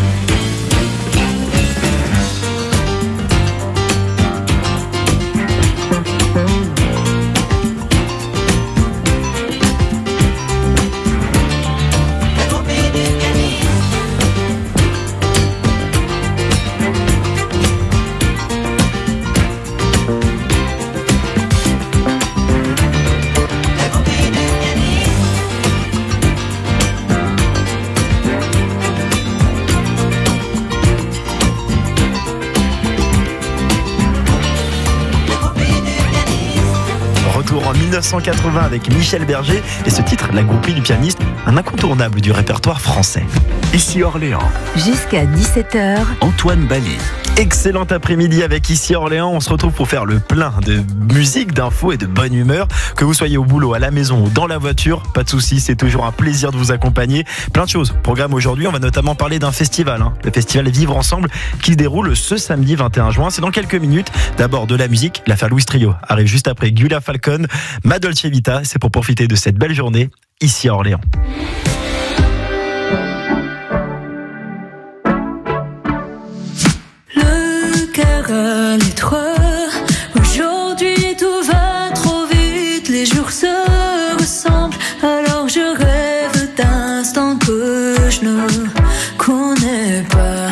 En 1980 avec Michel Berger et ce titre, La groupie du pianiste, un incontournable du répertoire français. Ici Orléans. Jusqu'à 17h. Antoine Bali. Excellent après-midi avec Ici Orléans. On se retrouve pour faire le plein de musique, d'infos et de bonne humeur. Que vous soyez au boulot, à la maison ou dans la voiture, pas de soucis, c'est toujours un plaisir de vous accompagner. Plein de choses. Programme aujourd'hui, on va notamment parler d'un festival, le festival Vivre Ensemble, qui se déroule ce samedi 21 juin. C'est dans quelques minutes. D'abord de la musique. L'affaire Louis Trio arrive juste après Giulia Falcon, Ma Dolce Vita. C'est pour profiter de cette belle journée ici à Orléans. À l'étroit. Aujourd'hui tout va trop vite, les jours se ressemblent, alors je rêve d'instants que je ne connais pas.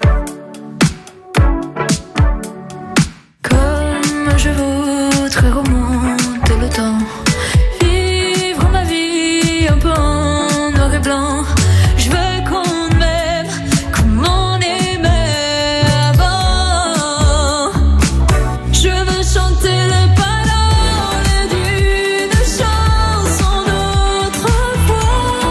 Comme je voudrais remonter le temps, vivre ma vie un peu en noir et blanc. Je veux qu'on m'aime comme on aimait avant. Je veux chanter les paroles d'une chanson d'autrefois.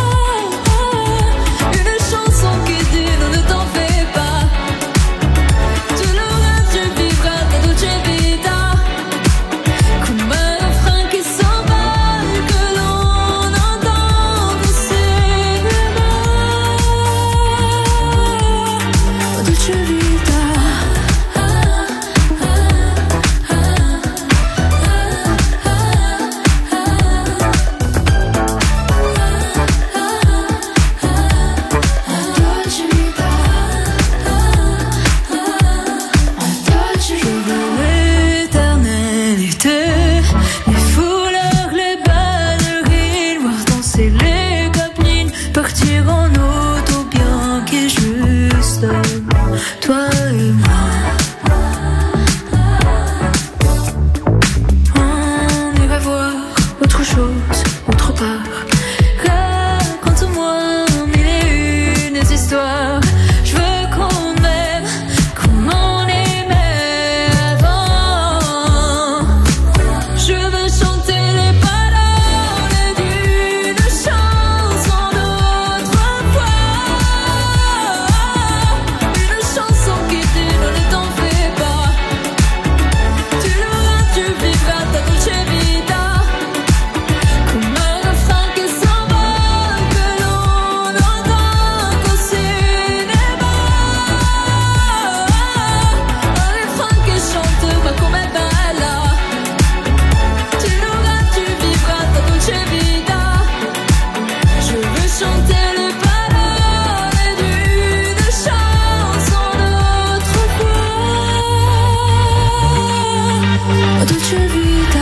Une chanson qui dit non, ne t'en fais pas. Tu l'auras, tu vivras ta dolce vita. Comme un refrain qui s'envole que l'on entend au cinéma. Ta dolce vita. Je veux l'éternalité, les fouleurs, les ballerines, voir danser les copines, partir en auto bien qui est juste toi et moi. On irait voir autre chose, autre part. Raconte-moi mille et une histoires. Je veux qu'on m'aime comme on aimait avant. Je veux chanter les paroles d'une chanson d'autrefois. Une chanson qui dit non, ne t'en fais pas. Tu l'auras, tu vivras ta dolce vita. Comme un refrain qui s'envole que l'on entend au cinéma. Un refrain qui chante ma come bella. Tu l'auras, tu vivras ta dolce vita. Je veux chanter les paroles d'une chanson d'autrefois. Ma dolce vita.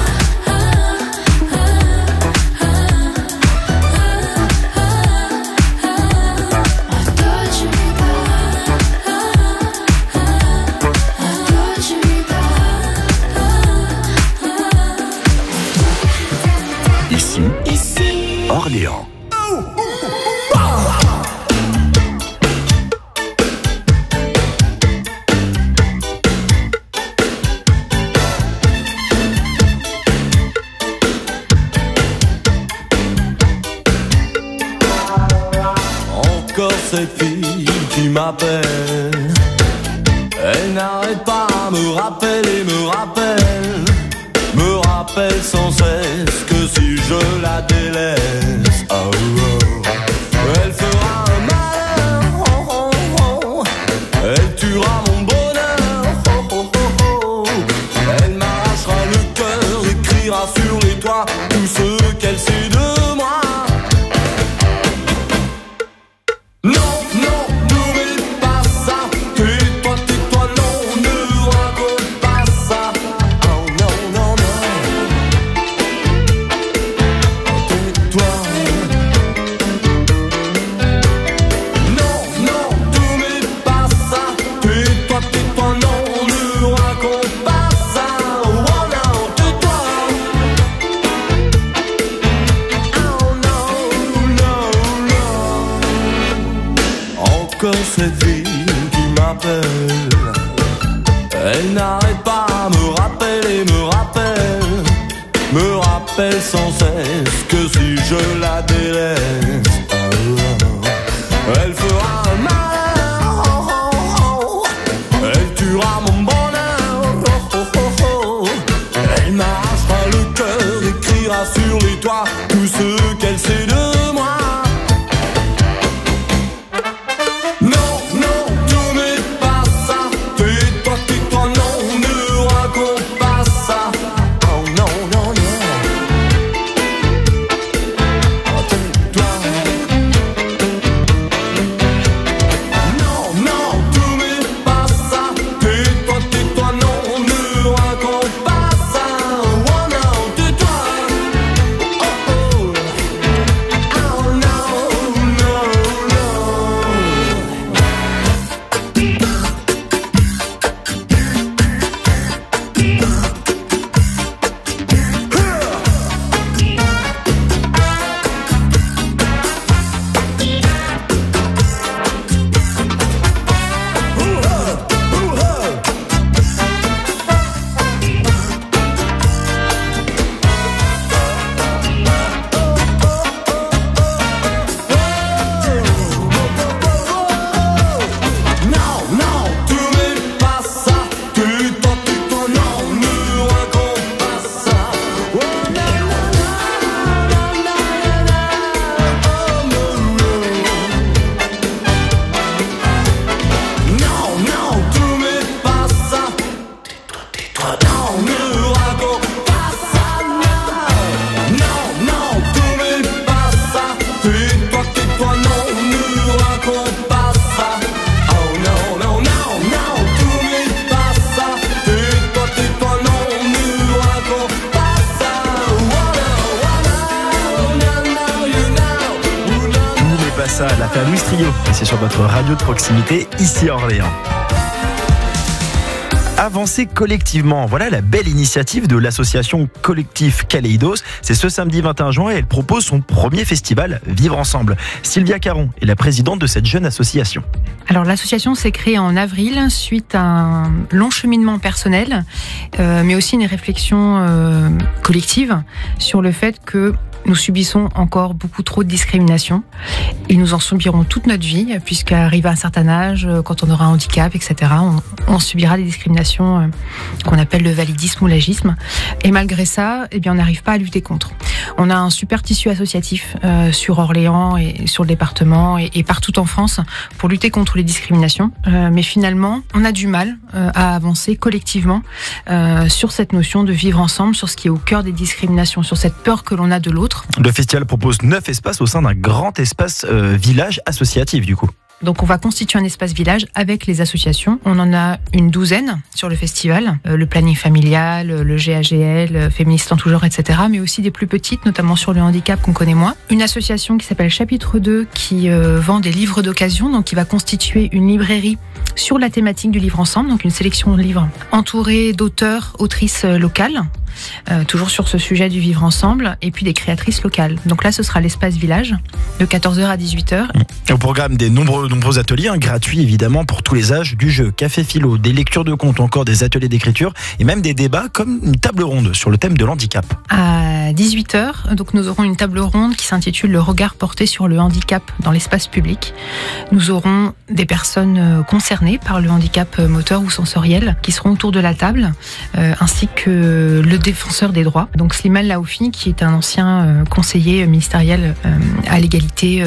Ici Orléans. Encore cette fille qui m'appelle. Elle n'arrête pas à me rappeler, me rappelle sans cesse que si je la délaisse, rappelle sans cesse que si je la délaisse, elle fera un mal, elle tuera mon bonheur, elle m'arrachera le cœur, écrira sur les toits tout ce qu'elle sait de moi. L'affaire Louis Trio, et c'est sur votre radio de proximité ici à Orléans. Avancer collectivement, voilà la belle initiative de l'association Collectif Kaleidos. C'est ce samedi 21 juin et elle propose son premier festival Vivre Ensemble. Sylvia Caron est la présidente de cette jeune association. Alors l'association s'est créée en avril suite à un long cheminement personnel, mais aussi une réflexion collective sur le fait que nous subissons encore beaucoup trop de discrimination et nous en subirons toute notre vie puisqu'arrivé à un certain âge, quand on aura un handicap, etc., on subira des discriminations qu'on appelle le validisme ou l'agisme. Et malgré ça, on n'arrive pas à lutter contre. On a un super tissu associatif sur Orléans et sur le département et partout en France pour lutter contre les discriminations. Mais finalement, on a du mal à avancer collectivement sur cette notion de vivre ensemble, sur ce qui est au cœur des discriminations, sur cette peur que l'on a de l'autre. Le festival propose 9 espaces au sein d'un grand espace village associatif du coup. Donc on va constituer un espace village avec les associations. On en a une 12 sur le festival, le planning familial, le GAGL, féministe en tout genre, etc. Mais aussi des plus petites, notamment sur le handicap qu'on connaît moins. Une association qui s'appelle Chapitre 2 qui vend des livres d'occasion, donc qui va constituer une librairie sur la thématique du livre ensemble, donc une sélection de livres entourée d'auteurs, autrices locales. Toujours sur ce sujet du vivre ensemble, et puis des créatrices locales. Donc là, ce sera l'espace village, de 14h à 18h. Au programme des nombreux ateliers, gratuits évidemment pour tous les âges, du jeu, café philo, des lectures de contes, encore des ateliers d'écriture, et même des débats comme une table ronde sur le thème de l'handicap. À 18h, donc nous aurons une table ronde qui s'intitule « Le regard porté sur le handicap dans l'espace public ». Nous aurons des personnes concernées par le handicap moteur ou sensoriel qui seront autour de la table, ainsi que le défenseur des droits, donc Slimane Laoufi, qui est un ancien conseiller ministériel à l'égalité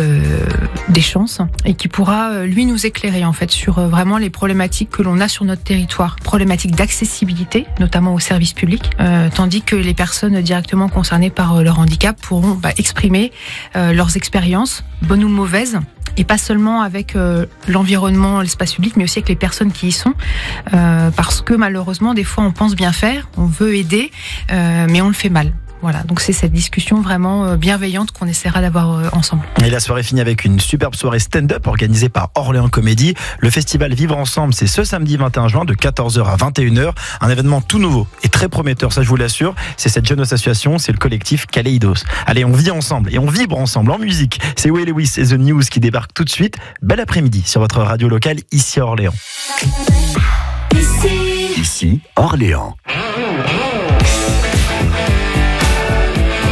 des chances et qui pourra lui nous éclairer en fait sur vraiment les problématiques que l'on a sur notre territoire, problématiques d'accessibilité, notamment aux services publics, tandis que les personnes directement concernées par leur handicap pourront exprimer leurs expériences, bonnes ou mauvaises, et pas seulement avec l'environnement, l'espace public, mais aussi avec les personnes qui y sont, parce que malheureusement, des fois, on pense bien faire, on veut aider, mais on le fait mal. Voilà, donc c'est cette discussion vraiment bienveillante qu'on essaiera d'avoir ensemble. Et la soirée finit avec une superbe soirée stand-up organisée par Orléans Comédie. Le festival Vivre Ensemble, c'est ce samedi 21 juin de 14h à 21h. Un événement tout nouveau et très prometteur, ça je vous l'assure. C'est cette jeune association, c'est le collectif Kaleidos. Allez, on vit ensemble et on vibre ensemble en musique. C'est Way Lewis et The News qui débarquent tout de suite. Bel après-midi sur votre radio locale ici à Orléans. Ici, Orléans.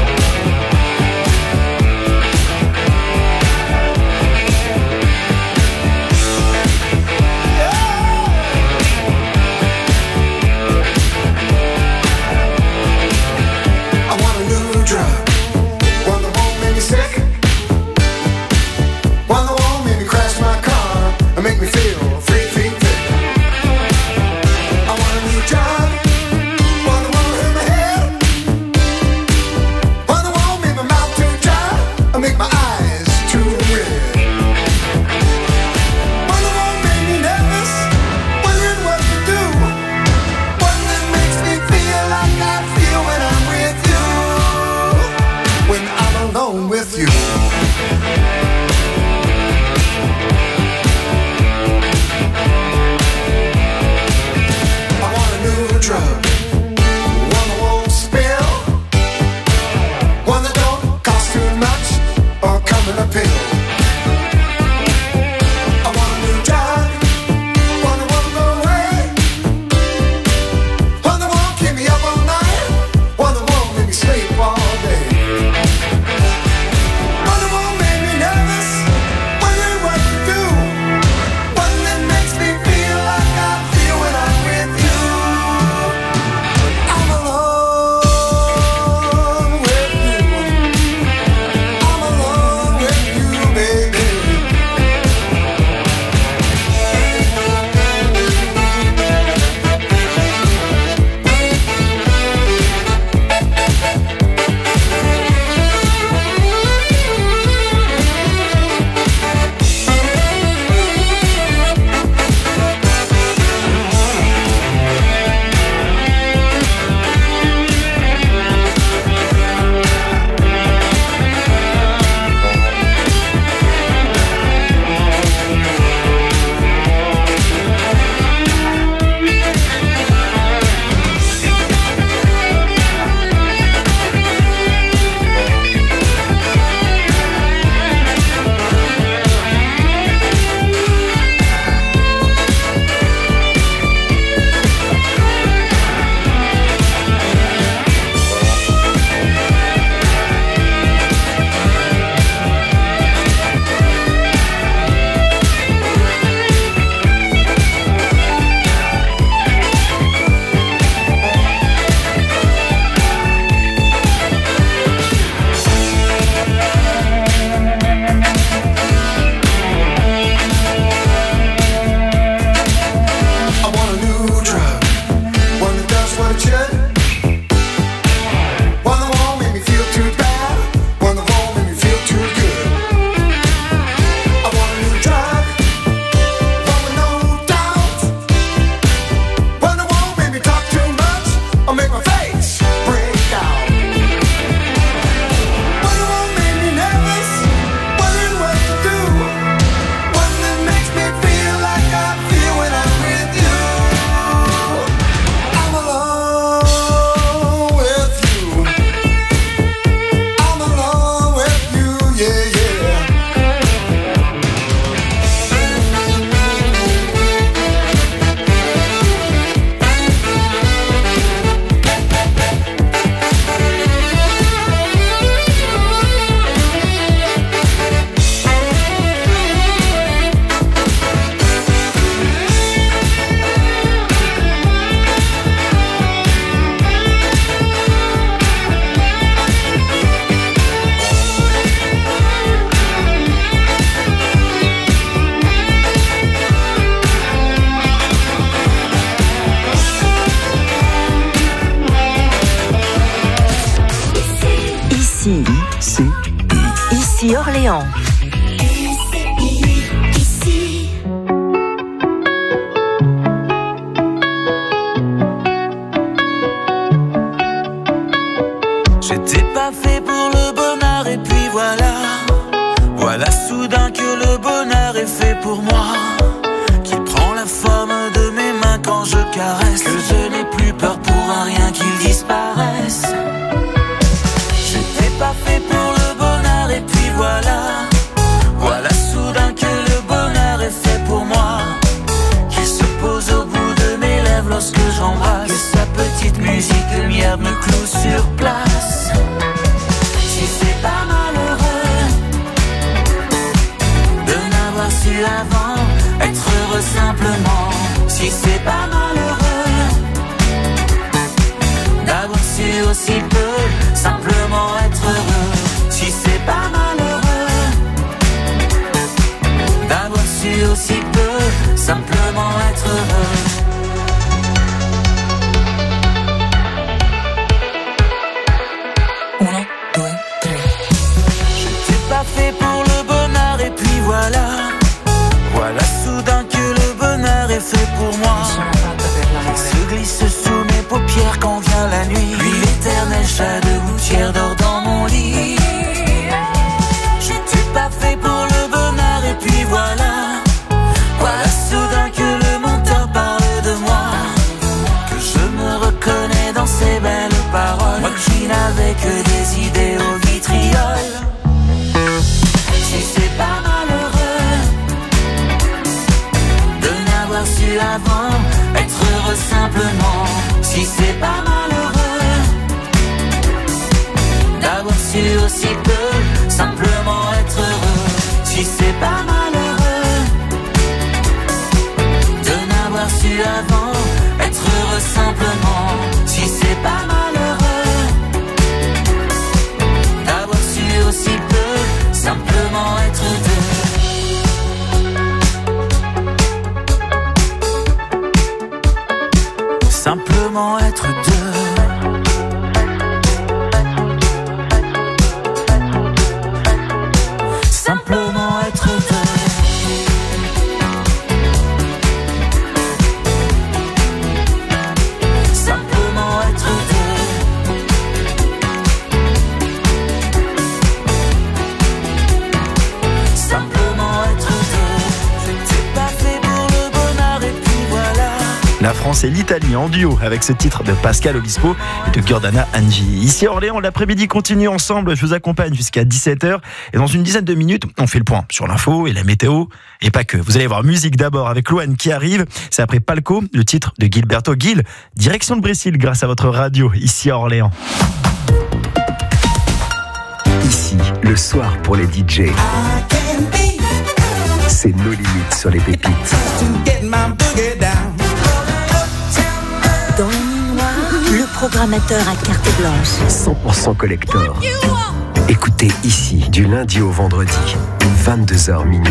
Ici Orléans. J'étais pas fait pour le bonheur et puis voilà soudain que le bonheur est fait pour moi. Qu'il prend la forme de mes mains quand je caresse. Que je n'ai plus peur pour un rien qu'il disparaisse. J'étais pas fait pour le bonheur et puis voilà soudain que le bonheur est fait pour moi. Qu'il se pose au bout de mes lèvres lorsque j'embrasse. Que sa petite musique lumière me cloue sur place. Si c'est pas malheureux de n'avoir su avant être heureux simplement. Si c'est pas malheureux d'avoir su aussi peu simplement être heureux. Si c'est pas malheureux d'avoir su aussi peu simplement être heureux. Fait pour le bonheur et puis voilà soudain que le bonheur est fait pour moi. Il se glisse sous mes paupières quand vient la nuit. Puis l'éternel chat de gouttière dort dans mon lit. J'étais pas fait pour le bonheur et puis voilà soudain que le menteur parle de moi. Que je me reconnais dans ces belles paroles. Moi qui n'avais que des idées au vitriol. Si c'est pas malheureux de n'avoir su avant être heureux simplement. Si c'est pas malheureux d'avoir su aussi peu simplement être heureux. Si c'est pas malheureux de n'avoir su avant être heureux simplement. Si c'est pas malheureux d'avoir su aussi peu simplement être deux. Simplement être deux. Simplement être deux. Simplement être deux. Simplement être deux. J'étais pas fait pour le bonheur et puis voilà. La France et l'Italie en duo avec ce titre de Pascal Obispo et de Giordana Angi. Ici à Orléans, l'après-midi continue ensemble. Je vous accompagne jusqu'à 17h. Et dans une dizaine de minutes, on fait le point sur l'info et la météo. Et pas que. Vous allez voir musique d'abord avec Louane qui arrive. C'est après Palco, le titre de Gilberto Gil. Direction de Brésil grâce à votre radio ici à Orléans. Ici, le soir pour les DJ. C'est nos limites sur les pépites. Dans le nuit noire, le programmateur à carte blanche. 100% collector. Écoutez ici, du lundi au vendredi, 22h minuit.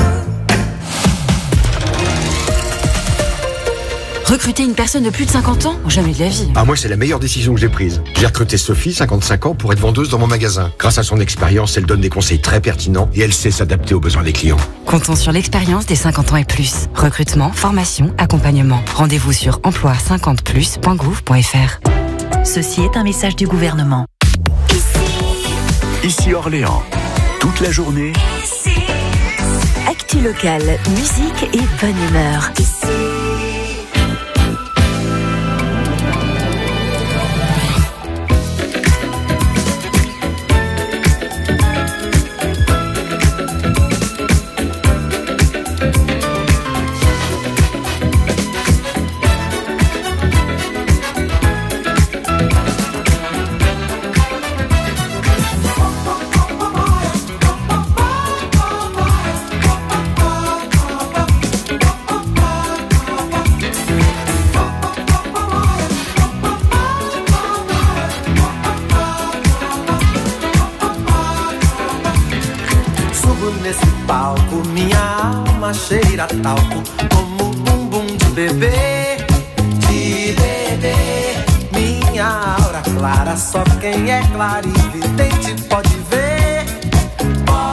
Recruter une personne de plus de 50 ans ? Jamais de la vie. Ah, moi, c'est la meilleure décision que j'ai prise. J'ai recruté Sophie, 55 ans, pour être vendeuse dans mon magasin. Grâce à son expérience, elle donne des conseils très pertinents et elle sait s'adapter aux besoins des clients. Comptons sur l'expérience des 50 ans et plus. Recrutement, formation, accompagnement. Rendez-vous sur emploi50plus.gouv.fr. Ceci est un message du gouvernement. Ici Orléans, toute la journée. Actu locale, musique et bonne humeur. palco, minha alma cheira talco, como bumbum de bebê, minha aura clara, só quem é clarividente pode ver.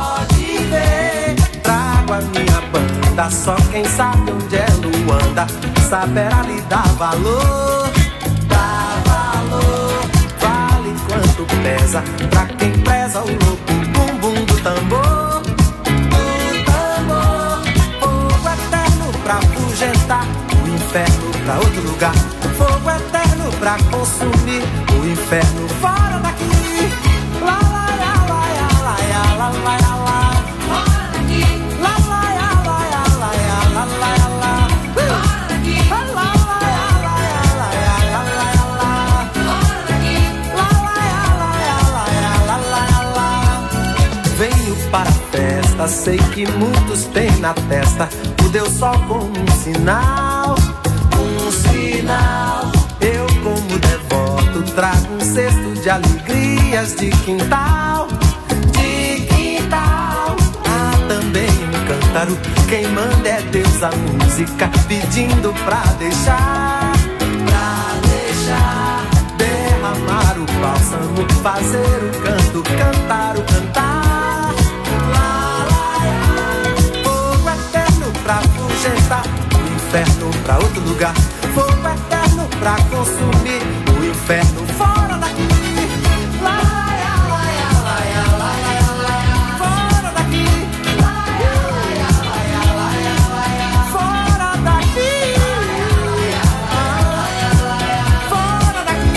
vida, só quem sabe onde é Luanda saberá lhe dar valor. Dá valor, vale quanto pesa pra quem preza o louco bumbum do tambor. Do tambor, fogo eterno pra afugentar o inferno pra outro lugar. Fogo eterno pra consumir o inferno fora daqui. Lá, lá, lá, lá, lá, lá, lá, lá, lá, lá. Fora daqui. Lá, lá, lá, lá, lá, lá, lá, lá, lá. Fora daqui. Lá, lá, lá, lá, lá, lá, lá, lá. Fora daqui. Lá, lá, lá, lá, lá, lá, lá. Venho para a festa, sei que muitos têm na testa o Deus Sol como um sinal. Um sinal. Eu como devoto trago um cesto de alegrias de quintal. De quintal. Há também um cântaro, quem manda é Deus a música, pedindo pra deixar. Pra deixar derramar o bálsamo, fazer o canto, cantar o cantar. Lá, lá, lá. Fogo eterno pra afugentar o inferno pra outro lugar. Fogo eterno pra consumir o inferno fora daqui. Lá, lá, lá, lá, lá, lá, lá, fora daqui. Lá, lá, lá, lá, lá, fora daqui. Fora daqui.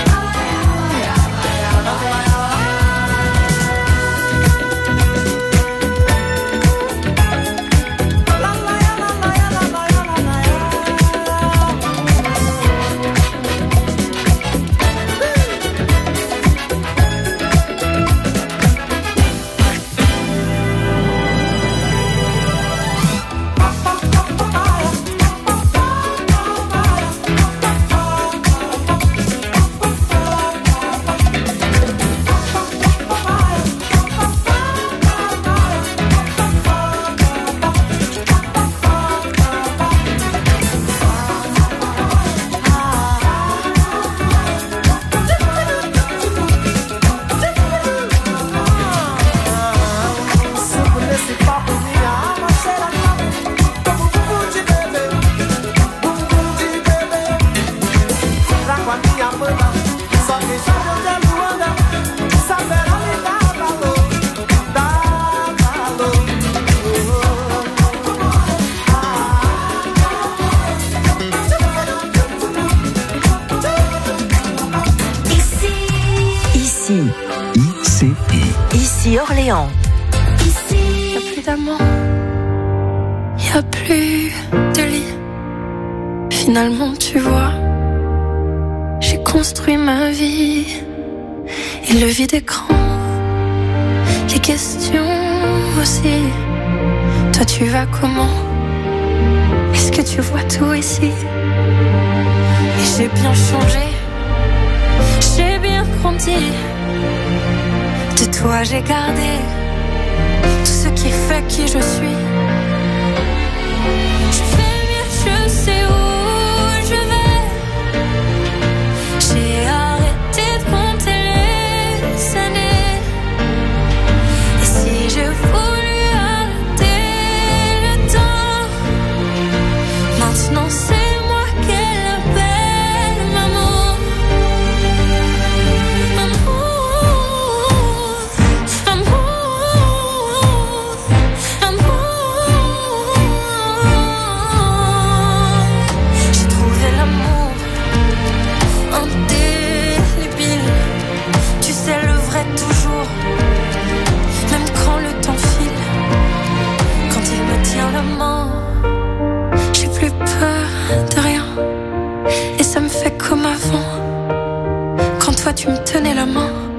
Ici Orléans. Ici, y a plus d'amant, y a plus de lit. Finalement, tu vois, j'ai construit ma vie. Et le vide écran, les questions aussi. Toi, tu vas comment? Est-ce que tu vois tout ici? Et j'ai bien changé, j'ai bien grandi. De toi j'ai gardé tout ce qui fait qui je suis. Je fais mieux, je sais où je vais. J'ai arrêté de compter les années. Et si je voulais arrêter le temps, maintenant c'est moi qu'elle appelle maman. J'ai plus peur de rien. Et ça me fait comme avant, quand toi tu me tenais la main.